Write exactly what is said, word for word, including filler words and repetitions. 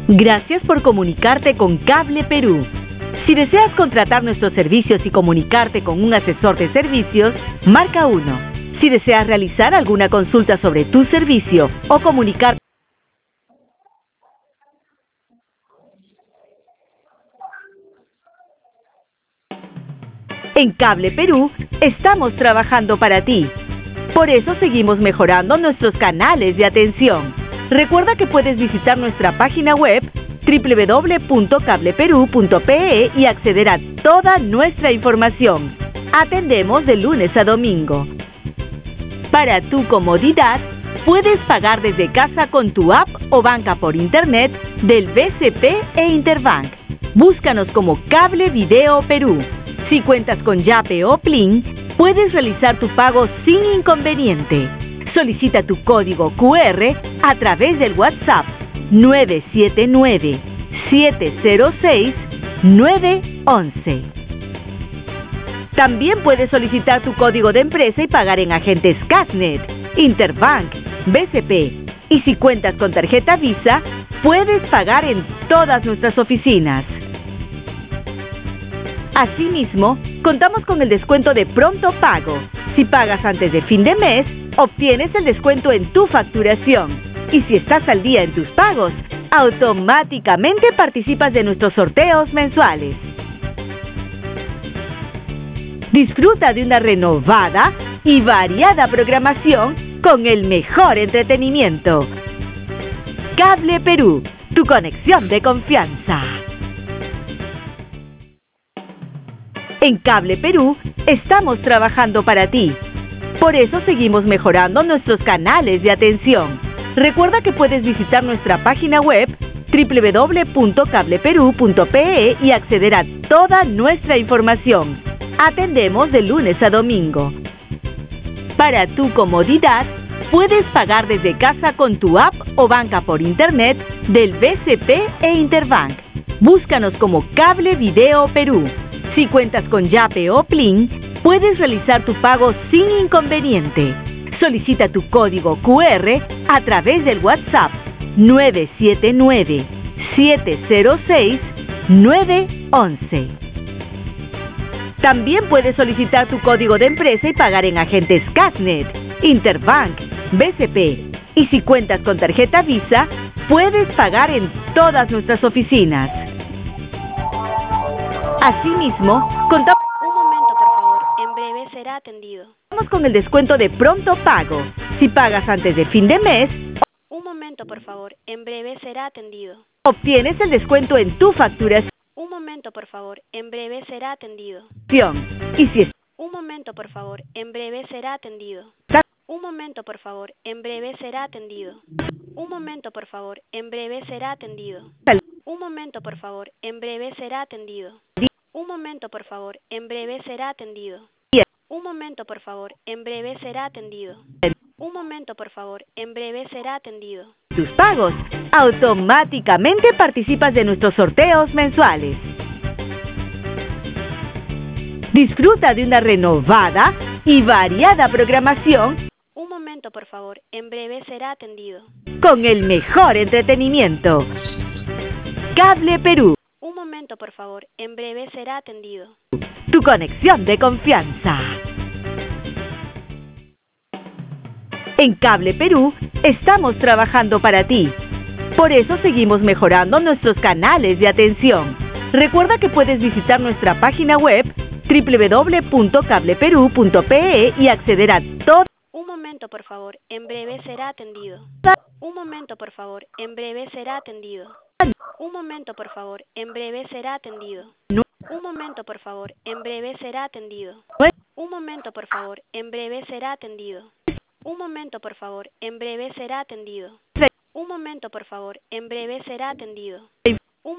Gracias por comunicarte con Cable Perú. Si deseas contratar nuestros servicios y comunicarte con un asesor de servicios, marca uno. Si deseas realizar alguna consulta sobre tu servicio o comunicarte en Cable Perú, estamos trabajando para ti. Por eso seguimos mejorando nuestros canales de atención. Recuerda que puedes visitar nuestra página web doble u doble u doble u punto cable perú punto pe e y acceder a toda nuestra información. Atendemos de lunes a domingo. Para tu comodidad, puedes pagar desde casa con tu app o banca por internet del B C P e Interbank. Búscanos como Cable Video Perú. Si cuentas con Yape o Plin, puedes realizar tu pago sin inconveniente. Solicita tu código cu erre a través del WhatsApp nueve siete nueve, siete cero seis, nueve once. También puedes solicitar tu código de empresa y pagar en agentes Casnet, Interbank, B C P. Y si cuentas con tarjeta Visa, puedes pagar en todas nuestras oficinas. Asimismo, contamos con el descuento de pronto pago. Si pagas antes de fin de mes, obtienes el descuento en tu facturación. Y si estás al día en tus pagos, automáticamente participas de nuestros sorteos mensuales. Disfruta de una renovada y variada programación con el mejor entretenimiento. Cable Perú, tu conexión de confianza. En Cable Perú, estamos trabajando para ti. Por eso seguimos mejorando nuestros canales de atención. Recuerda que puedes visitar nuestra página web doble u doble u doble u punto cable perú punto pe e y acceder a toda nuestra información. Atendemos de lunes a domingo. Para tu comodidad, puedes pagar desde casa con tu app o banca por internet del B C P e Interbank. Búscanos como Cable Video Perú. Si cuentas con Yape o Plin, puedes realizar tu pago sin inconveniente. Solicita tu código cu erre a través del WhatsApp nueve siete nueve, siete cero seis, nueve once. También puedes solicitar tu código de empresa y pagar en agentes Casnet, Interbank, B C P. Y si cuentas con tarjeta Visa, puedes pagar en todas nuestras oficinas. Asimismo, contamos Un momento, por favor. En breve será atendido. con el descuento de pronto pago. Si pagas antes de fin de mes, Un momento, por favor. En breve será atendido. obtienes el descuento en tu facturación. Un momento, por favor. En breve será atendido. Y si Un momento, por favor. En breve será atendido. estás Un momento, por favor. En breve será atendido. Un momento, por favor. En breve será atendido. al Un momento, por favor. En breve será atendido. Un momento, por favor. En breve será atendido. día, Un momento, por favor. En breve será atendido. Un momento, por favor. En breve será atendido. tus pagos, automáticamente participas de nuestros sorteos mensuales. Disfruta de una renovada y variada programación Un momento, por favor. En breve será atendido. con el mejor entretenimiento. Cable Perú, Un momento, por favor. En breve será atendido. tu conexión de confianza. En Cable Perú, estamos trabajando para ti. Por eso seguimos mejorando nuestros canales de atención. Recuerda que puedes visitar nuestra página web doble u doble u doble u punto cable perú punto pe e y acceder a toda Un momento, por favor. En breve será atendido. Un momento, por favor. En breve será atendido. Un momento, por favor. En breve será atendido. Un momento, por favor. En breve será atendido. Un momento, por favor. En breve será atendido. Un momento, por favor. En breve será atendido. Un momento, por favor. En breve será atendido.